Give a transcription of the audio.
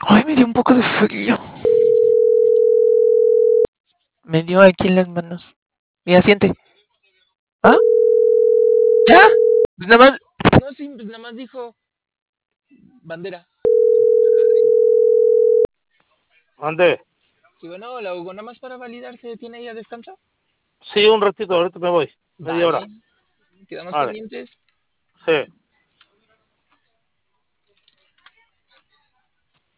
Ay, me dio un poco de frío. Me dio aquí en las manos. Mira, siente. ¿Ah? ¿Ya? Pues nada más. No, sí, pues nada más dijo bandera. Ande. Sí, bueno, la Hugo, nada más para validar, ¿se detiene ahí a descansar? Sí, un ratito, ahorita me voy. Media hora. Vale, quedamos Vale. pendientes. Sí.